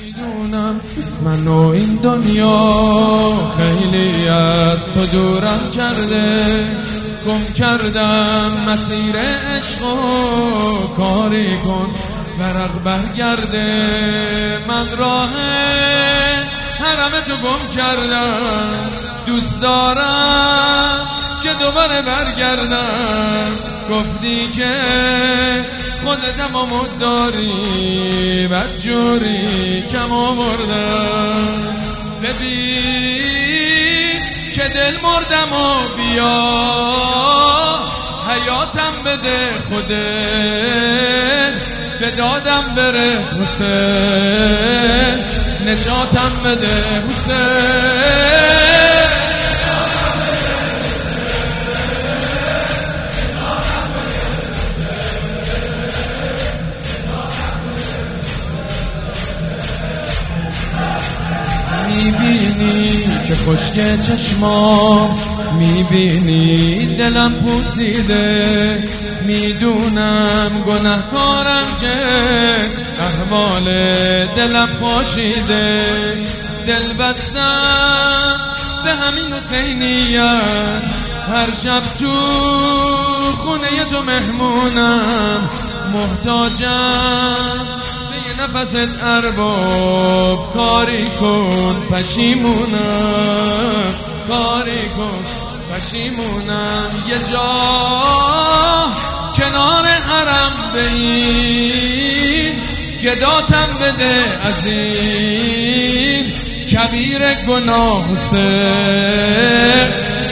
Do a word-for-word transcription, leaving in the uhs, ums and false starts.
میدونم من و این دنیا خیلی از تو دورم کرده، گم کردم مسیر عشق و کاری کن ورق برگرده. من راه حرم تو گم کردم، دوست دارم که دوباره برگردم. گفتی که خودت امامت داری، بدجوری کم آوردم. ببین که دل مردم و بیا حیاتم بده خودت، به دادم برس حسین، نجاتم بده حسین. میبینی که خشک چشمام، میبینی دلم پوسیده، میدونم گناهکارم که احوال دلم پاشیده. دل بستم به همین حسینیت، هر شب تو خونه تو مهمونم، محتاجم به یه نفست ارباب. کاری کن پشیمونم، کاری کن پشیمونم. یه جا کنار حرم به این گداتم بده از این کبیر گناه حسین،